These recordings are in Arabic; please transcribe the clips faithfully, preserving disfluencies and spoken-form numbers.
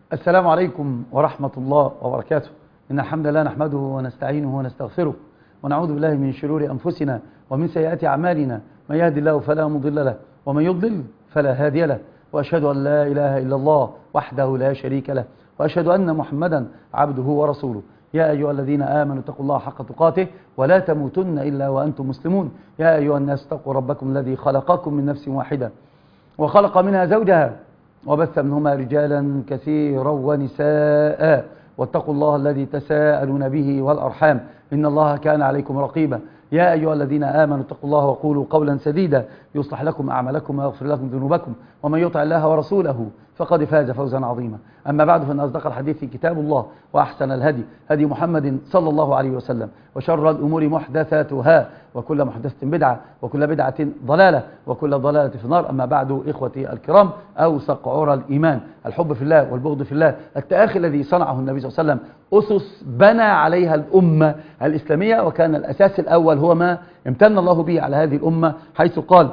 السلام عليكم ورحمة الله وبركاته. إن الحمد لله نحمده ونستعينه ونستغفره ونعوذ بالله من شرور أنفسنا ومن سيئات أعمالنا، من يهد الله فلا مضل له ومن يضلل فلا هادي له، وأشهد أن لا إله إلا الله وحده لا شريك له، وأشهد أن محمدا عبده ورسوله. يا أيها الذين آمنوا اتقوا الله حق تقاته ولا تموتن إلا وأنتم مسلمون. يا أيها الناس اتقوا ربكم الذي خلقكم من نفس واحدة وخلق منها زوجها وبث منهما رجالا كثيرا ونساء، واتقوا الله الذي تساءلون به والأرحام إن الله كان عليكم رقيبا. يا أيها الذين آمنوا اتقوا الله وقولوا قولا سديدا يصلح لكم أعمالكم ويغفر لكم ذنوبكم، ومن يطع الله ورسوله فقد فاز فوزا عظيما. أما بعد، فإن أصدق الحديث كتاب الله، وأحسن الهدي هدي محمد صلى الله عليه وسلم، وشر الأمور محدثاتها، وكل محدثة بدعة، وكل بدعة ضلالة، وكل ضلالة في النار. أما بعد، إخوتي الكرام، أوثق عرى الإيمان الحب في الله والبغض في الله، التآخي الذي صنعه النبي صلى الله عليه وسلم، أسس بنى عليها الأمة الإسلامية، وكان الأساس الأول هو ما امتن الله به على هذه الأمة، حيث قال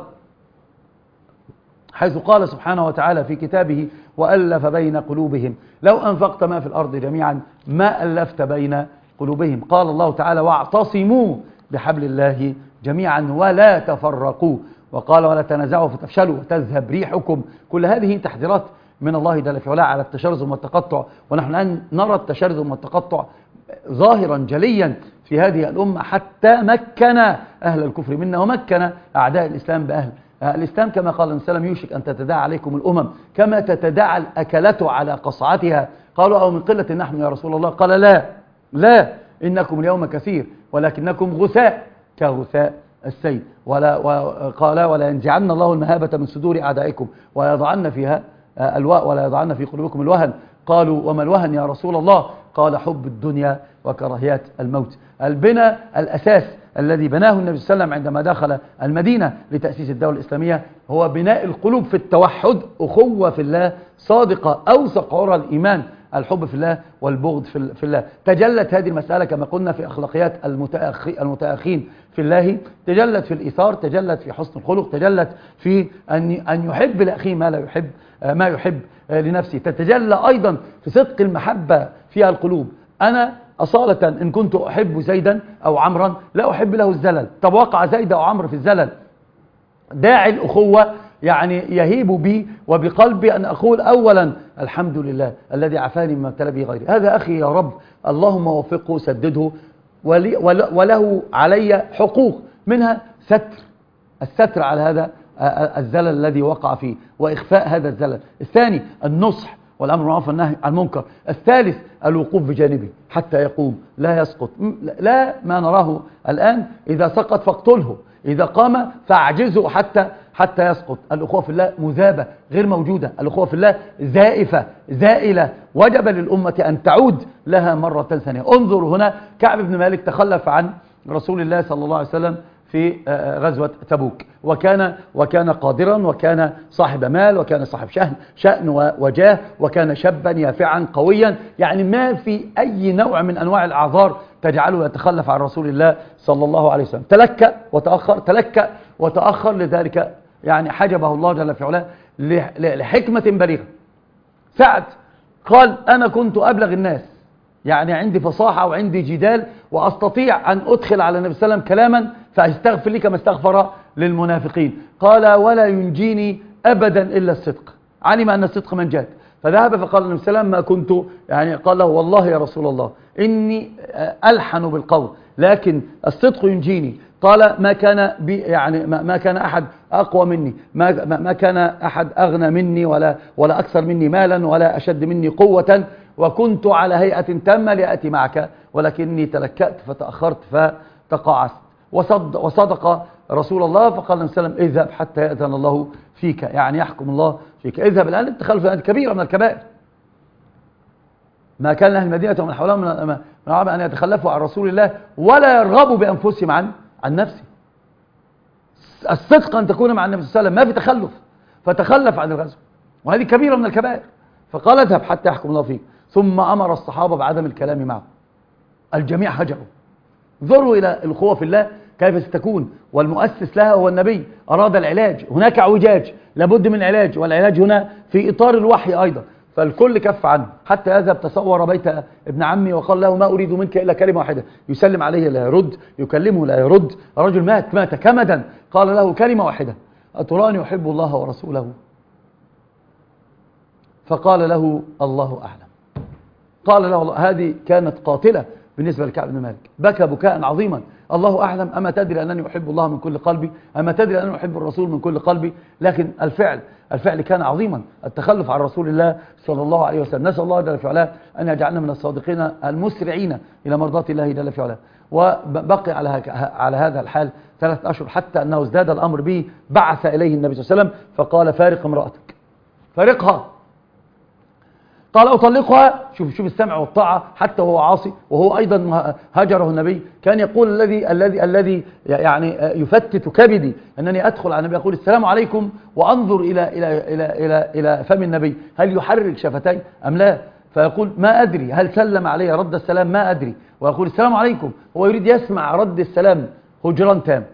حيث قال سبحانه وتعالى في كتابه: وألف بين قلوبهم لو أنفقت ما في الأرض جميعا ما ألفت بين قلوبهم. قال الله تعالى: واعتصموا بحبل الله جميعا ولا تفرقوا. وقال: ولا تنازعوا فتفشلوا وتذهب ريحكم. كل هذه تحذيرات من الله جل في علاه على التشرذم والتقطع، ونحن الآن نرى التشرذم والتقطع ظاهرا جليا في هذه الأمة، حتى مكن أهل الكفر منا ومكن أعداء الإسلام بأهل الإسلام. كما قال النبي صلى الله عليه وسلم: يوشك أن تتداعى عليكم الأمم كما تتداعى الأكلة على قصعتها. قالوا: أو من قلة نحن يا رسول الله؟ قال: لا لا إنكم اليوم كثير ولكنكم غثاء كغثاء السيل. ولا وقال: ولا ينزعن الله المهابة من صدور أعدائكم ويضعن فيها الواء ولا يضعن في قلوبكم الوهن. قالوا: وما الوهن يا رسول الله؟ قال: حب الدنيا وكراهيات الموت. البناء الأساس الذي بناه النبي صلى الله عليه وسلم عندما دخل المدينة لتأسيس الدولة الإسلامية هو بناء القلوب في التوحد، أخوة في الله صادقة، أوثق عرى الإيمان الحب في الله والبغض في الله. تجلت هذه المسألة كما قلنا في أخلاقيات المتأخين في الله، تجلت في الإيثار، تجلت في حسن الخلق، تجلت في أن أن يحب لأخيه ما لا يحب ما يحب لنفسه، تتجلى أيضا في صدق المحبة في القلوب. أنا أصالة إن كنت أحب زيدا أو عمرا لا أحب له الزلل. طب وقع زيد أو عمرو في الزلل، داعي الأخوة يعني يهيب بي وبقلبي أن أقول أولا: الحمد لله الذي عافاني مما ابتلى به غيري، هذا أخي يا رب، اللهم وفقه سدده، وله علي حقوق، منها ستر الستر على هذا الزلل الذي وقع فيه وإخفاء هذا الزلل. الثاني النصح والأمر بالمعروف والنهي عن المنكر. الثالث الوقوف بجانبه حتى يقوم لا يسقط. لا ما نراه الآن: إذا سقط فاقتله، إذا قام فاعجزه حتى حتى يسقط. الأخوة في الله مذابة غير موجودة، الأخوة في الله زائفة زائلة، وجب للأمة أن تعود لها مرة ثانية. انظر هنا، كعب بن مالك تخلف عن رسول الله صلى الله عليه وسلم في غزوة تبوك، وكان وكان قادرا، وكان صاحب مال، وكان صاحب شأن شأن وجاه، وكان شابا يافعا قويا، يعني ما في أي نوع من أنواع الأعذار تجعله يتخلف عن رسول الله صلى الله عليه وسلم. تلكأ وتأخر تلكأ وتأخر لذلك يعني حجبه الله جل في علاه لحكمة بليغة. سعد قال: أنا كنت أبلغ الناس، يعني عندي فصاحة وعندي جدال وأستطيع أن أدخل على النبي صلى الله عليه وسلم كلاما فأستغفر لي كما استغفر للمنافقين. قال: ولا ينجيني أبدا إلا الصدق. علم أن الصدق منجاة، فذهب فقال النبي صلى الله عليه وسلم: ما كنت يعني قال له: والله يا رسول الله إني ألحن بالقول لكن الصدق ينجيني. قال: ما كان بي يعني ما كان أحد أقوى مني، ما ما كان أحد أغنى مني ولا ولا أكثر مني مالا ولا أشد مني قوة، وكنت على هيئة تامة لأتي معك، ولكني تلكأت فتأخرت فتقاعست. وصد وصدق رسول الله، فقال النبي صلى الله عليه وسلم: اذهب حتى يأذن الله فيك، يعني يحكم الله فيك. اذهب الآن. التخلف كبيرة من الكبائر. ما كان أهل المدينة ومن حولهم من العرب أن يتخلفوا عن رسول الله ولا يرغبوا بأنفسهم عن عن نفسه. الصدق أن تكون مع النبي صلى الله عليه وسلم، ما في تخلف، فتخلف عن الغزو، وهذه كبيرة من الكبائر. فقال: اذهب حتى يحكم الله فيك. ثم أمر الصحابة بعدم الكلام معه، الجميع هجروا. انظروا إلى الأخوة في الله كيف ستكون، والمؤسس لها هو النبي. أراد العلاج، هناك اعوجاج لابد من علاج، والعلاج هنا في إطار الوحي أيضا. فالكل كف عنه حتى يذهب تصور بيت ابن عمي وقال له ما أريد منك إلا كلمة واحدة. يسلم عليه لا يرد، يكلمه لا يرد. الرجل مات مات كمدا. قال له كلمة واحدة: أتراني يحب الله ورسوله؟ فقال له الله أعلم. قال له الله. هذه كانت قاتلة بالنسبة لكعب بن مالك. بكى بكاء عظيما: الله أعلم، أما تدري أنني أحب الله من كل قلبي؟ أما تدري أنني أحب الرسول من كل قلبي؟ لكن الفعل الفعل كان عظيما، التخلف عن رسول الله صلى الله عليه وسلم. نسأل الله جل في علاه أن يجعلنا من الصادقين المسرعين إلى مرضاة الله جل في علاه. وبقي على على هذا الحال ثلاث أشهر حتى أنه ازداد الأمر به. بعث إليه النبي صلى الله عليه وسلم فقال: فارق امرأتك، فارقها. قال: أطلقها. شوف شوف السمع والطاعة حتى وهو عاصي، وهو أيضا هجره النبي. كان يقول الذي الذي الذي يعني يفتت كبدي أنني أدخل على النبي أقول السلام عليكم وأنظر إلى إلى إلى إلى إلى فم النبي هل يحرك شفتي أم لا؟ فيقول ما أدري هل سلم علي رد السلام، ما أدري. ويقول السلام عليكم، هو يريد يسمع رد السلام هجران تام.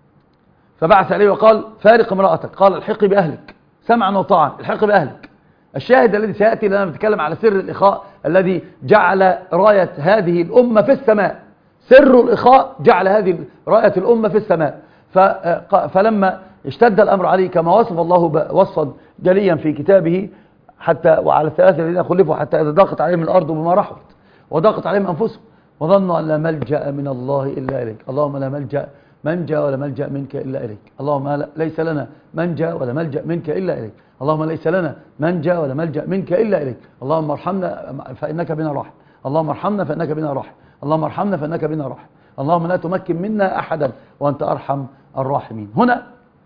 فبعث عليه وقال: فارق امرأتك. قال: الحقي بأهلك، سمعا وطاعا، الحقي بأهلك. الشاهد الذي سيأتي لنا بنتكلم على سر الإخاء الذي جعل راية هذه الأمة في السماء. سر الإخاء جعل هذه راية الأمة في السماء. فلما اشتد الأمر عليه كما وصف الله وصفا جليا في كتابه، حتى وعلى الثلاثة الذين خلفوا حتى إذا ضاقت عليهم الأرض بما رحبت وضاقت عليهم أنفسهم وظنوا أن لا ملجأ من الله إلا إليك. اللهم لا ملجأ منجا ولا ملجأ منك إلا إليك. اللهم ليس لنا منجا ولا ملجأ منك إلا إليك. اللهم ليس لنا منجا ولا ملجأ منك إلا إليك. اللهم ارحمنا فإنك بنا راحم. اللهم ارحمنا فإنك بنا راحم. اللهم ارحمنا فإنك بنا راحم. اللهم لا تمكن منا أحدا وأنت أرحم الراحمين. هنا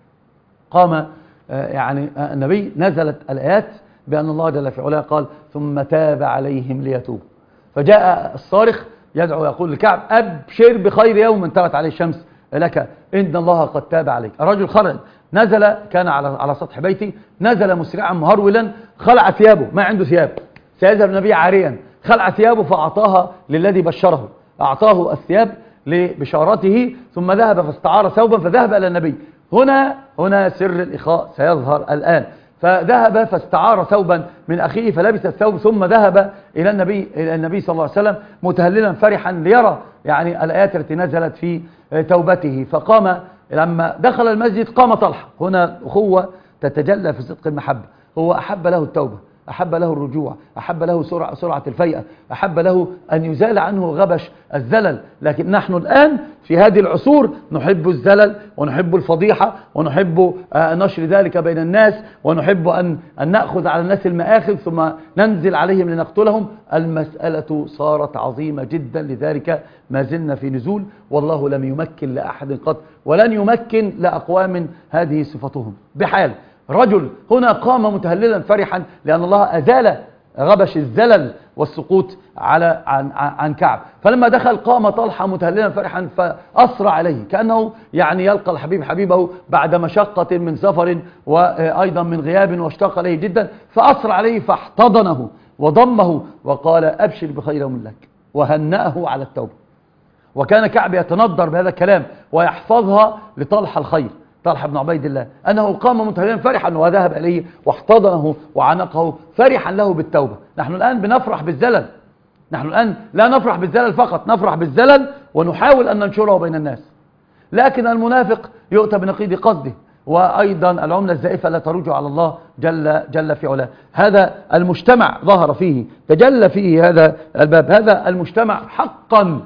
قام يعني النبي، نزلت الآيات بأن الله جل في علاه قال: ثم تاب عليهم ليتوبوا. فجاء الصارخ يدعو يقول لكعب: أبشر بخير يوم انترت عليه الشمس لك، إن الله قد تاب عليك. الرجل خرج، نزل، كان على على سطح بيتي، نزل مسرعا مهرولا، خلع ثيابه، ما عنده ثياب، سيذهب النبي عاريا، خلع ثيابه فأعطاها للذي بشره، أعطاه الثياب لبشارته، ثم ذهب فاستعار ثوبا فذهب إلى النبي. هنا هنا سر الإخاء سيظهر الآن. فذهب فاستعار ثوبا من أخيه فلبس الثوب، ثم ذهب إلى النبي إلى النبي صلى الله عليه وسلم متهللا فرحا ليرى يعني الآيات التي نزلت في توبته. فقام لما دخل المسجد قام طلحة. هنا أخوة تتجلى في صدق المحبة. هو أحب له التوبة، أحب له الرجوع، أحب له سرعة, سرعة الفيئة، أحب له أن يزال عنه غبش الزلل. لكن نحن الآن في هذه العصور نحب الزلل ونحب الفضيحة ونحب نشر ذلك بين الناس، ونحب أن, أن نأخذ على الناس المآخذ ثم ننزل عليهم لنقتلهم. المسألة صارت عظيمة جدا، لذلك ما زلنا في نزول، والله لم يمكن لأحد قط ولن يمكن لأقوام هذه صفتهم بحال. رجل هنا قام متهللا فرحا لأن الله أزال غبش الزلل والسقوط على عن, عن كعب. فلما دخل قام طلحة متهللا فرحا فأسرع عليه، كأنه يعني يلقى الحبيب حبيبه بعد مشقة من سفر وأيضا من غياب، واشتاق عليه جدا، فأسرع عليه فاحتضنه وضمه وقال: أبشر بخير يوم لك، وهنأه على التوبة. وكان كعب يتندر بهذا الكلام ويحفظها لطلحة الخير، طلحة بن عبيد الله، أنه قام متهللا فرحا وذهب إليه واحتضنه وعنقه فرحا له بالتوبة. نحن الآن بنفرح بالزلل، نحن الآن لا نفرح بالزلل فقط، نفرح بالزلل ونحاول أن ننشره بين الناس. لكن المنافق يؤتى بنقيض قصده، وأيضا العملة الزائفة لا ترجع على الله جل, جل في علاه. هذا المجتمع ظهر فيه، تجلى فيه هذا الباب. هذا المجتمع حقا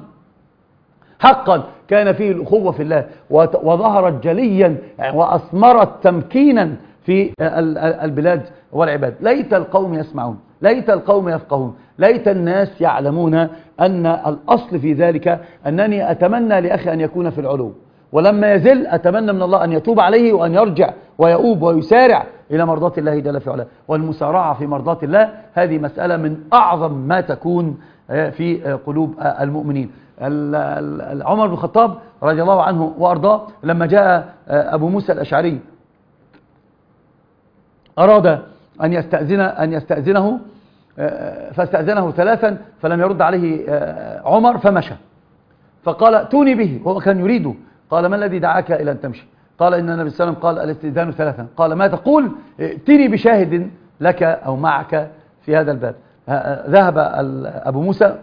حقا كان فيه الأخوة في الله، وظهرت جليا وأثمرت تمكينا في البلاد والعباد. ليت القوم يسمعون، ليت القوم يفقهون، ليت الناس يعلمون أن الأصل في ذلك أنني أتمنى لأخي أن يكون في العلو، ولما يزل أتمنى من الله أن يتوب عليه وأن يرجع ويؤوب ويسارع إلى مرضاة الله جل في علاه. والمسارعة في مرضاة الله هذه مسألة من أعظم ما تكون في قلوب المؤمنين. عمر بن الخطاب رضي الله عنه وأرضاه لما جاء أبو موسى الأشعري أراد أن يستأذن أن يستأذنه فاستأذنه ثلاثا فلم يرد عليه عمر فمشى، فقال: ائتوني به، وهو كان يريده. قال: ما الذي دعاك إلى أن تمشي؟ قال: إن النبي صلى الله عليه وسلم قال: الاستئذان ثلاثا. قال: ما تقول؟ ائتني بشاهد لك أو معك في هذا الباب. ذهب أبو موسى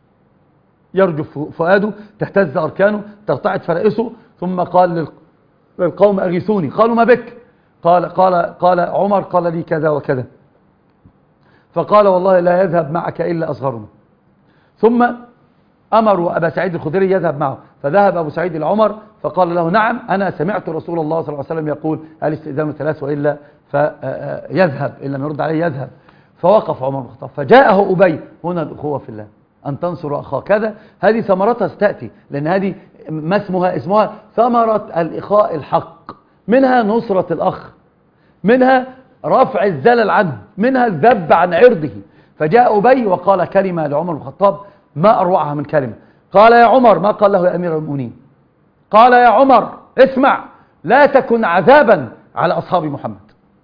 يرجف فؤاده، تهتز أركانه، ترتعد فرائسه، ثم قال للقوم أغيثوني. قالوا ما بك؟ قال, قال, قال عمر قال لي كذا وكذا. فقال والله لا يذهب معك إلا أصغرنا. ثم أمروا أبا سعيد الخدري يذهب معه، فذهب أبو سعيد إلى عمر فقال له نعم أنا سمعت رسول الله صلى الله عليه وسلم يقول الاستئذان ثلاث وإلا فيذهب، إن لم يرد عليه يذهب. فوقف عمر بن الخطاب فجاءه أبي. هنا الأخوة في الله، أن تنصر أخاك. كذا هذه ثمرتها ستأتي، لأن هذه ما اسمها اسمها ثمرة الإخاء الحق، منها نصرة الأخ، منها رفع الزلل عنه، منها الذب عن عرضه. فجاء أبي وقال كلمة لعمر بن الخطاب ما أروعها من كلمة. قال يا عمر، ما قال له يا أمير المؤمنين، قال يا عمر اسمع لا تكن عذابا على أصحاب محمد.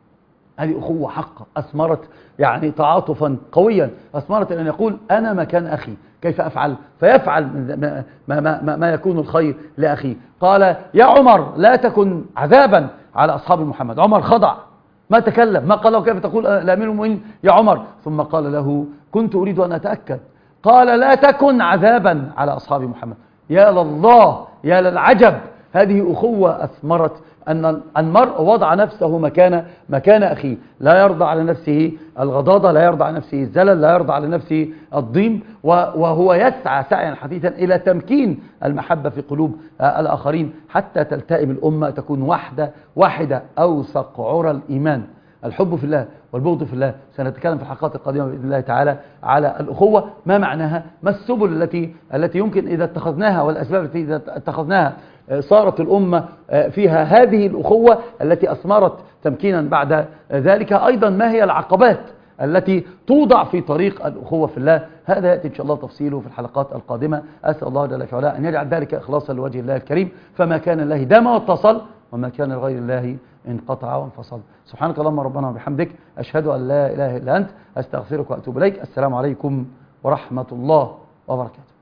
هذه أخوة حقة أثمرت يعني تعاطفا قويا، أثمرت أن يقول أنا مكان أخي كيف أفعل، فيفعل ما, ما, ما, ما يكون الخير لأخيه. قال يا عمر لا تكن عذابا على أصحاب محمد. عمر خضع ما تكلم، ما قال له كيف تقول لأمير المؤمنين يا عمر. ثم قال له كنت أريد أن أتأكد. قال لا تكن عذابا على أصحاب محمد. يا لله يا للعجب، هذه أخوة أثمرت أن المرء وضع نفسه مكان مكان أخيه، لا يرضى على نفسه الغضاضة، لا يرضى على نفسه الزلل، لا يرضى على نفسه الضيم، وهو يسعى سعيا حثيثا إلى تمكين المحبة في قلوب الآخرين حتى تلتئم الأمة، تكون واحدة واحدة أوثق عرى الإيمان. الحب في الله والبغض في الله. سنتكلم في الحلقات القادمة بإذن الله تعالى على الأخوة، ما معناها، ما السبل التي التي يمكن إذا اتخذناها، والأسباب التي إذا اتخذناها صارت الأمة فيها هذه الأخوة التي أثمرت تمكينا بعد ذلك. أيضا ما هي العقبات التي توضع في طريق الأخوة في الله. هذا يأتي إن شاء الله تفصيله في الحلقات القادمة. أسأل الله جل وعلا أن يجعل ذلك إخلاصا لوجه الله الكريم، فما كان الله دام واتصل، وما كان لغير الله انقطع وانفصل. سبحانك اللهم ربنا وبحمدك، أشهد أن لا إله إلا أنت، أستغفرك وأتوب إليك. السلام عليكم ورحمة الله وبركاته.